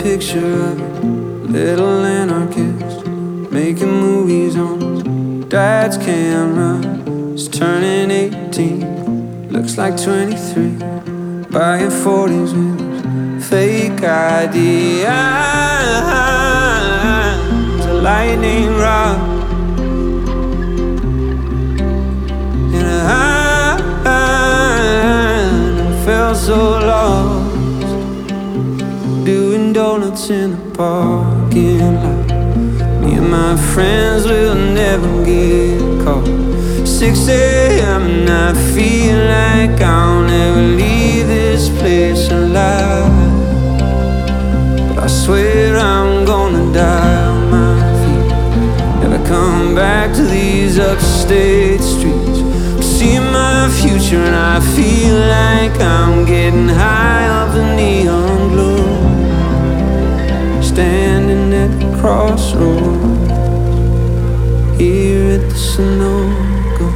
picture of a little anarchist making movies on his dad's camera. He's turning 18, looks like 23, buying 40s with his fake ID. It's a lightning rod, and I felt so lost, doing donuts in the parking lot. Me and my friends will never get caught. 6 a.m. and I feel like I'll never leave this place alive. But I swear I'm gonna die on my feet, never come back to these upstate streets. See my future and I feel like I'm getting high off the neon glow, standing at the crossroads here at the Sunoco.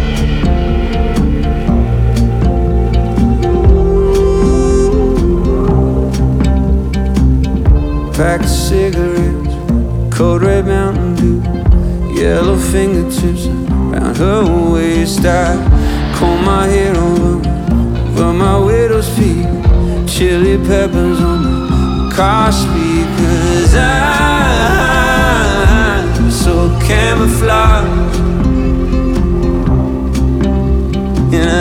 Pack of cigarettes, cold red Mountain Dew, yellow fingertips around her waist. I comb my hair over my widow's peak, chili peppers on my car speakers. I'm so camouflaged, and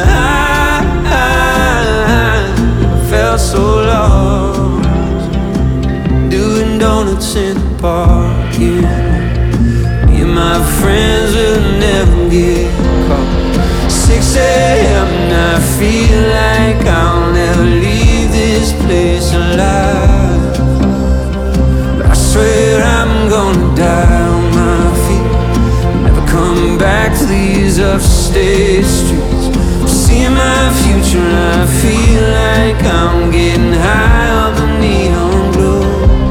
I felt so lost, doing donuts in the parking lot. Me and my friends will never get caught. 6 a.m. and I feel like I'll never leave this place alive. But I swear I'm gonna die on my feet, never come back to these upstate streets. See my future and I feel like I'm getting high off the neon glow,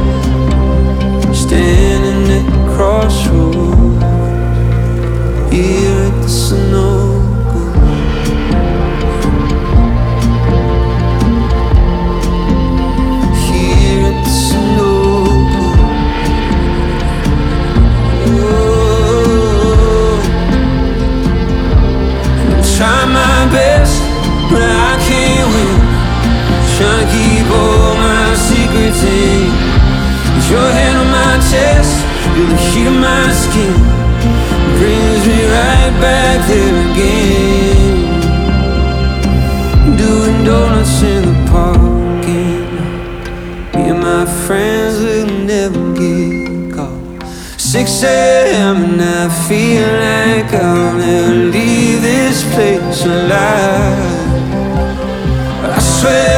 standing at the crossroads here at the Sunoco. Here at the Sunoco. Oh, I'm trying my best, but I can't win. Trying to keep all my secrets in. With your hand on my chest, feel the heat of my skin, brings me right back there again. Doing donuts in the parking lot. Me and my friends will never get caught. 6 a.m. and I feel like I'll never leave this place alive. But I swear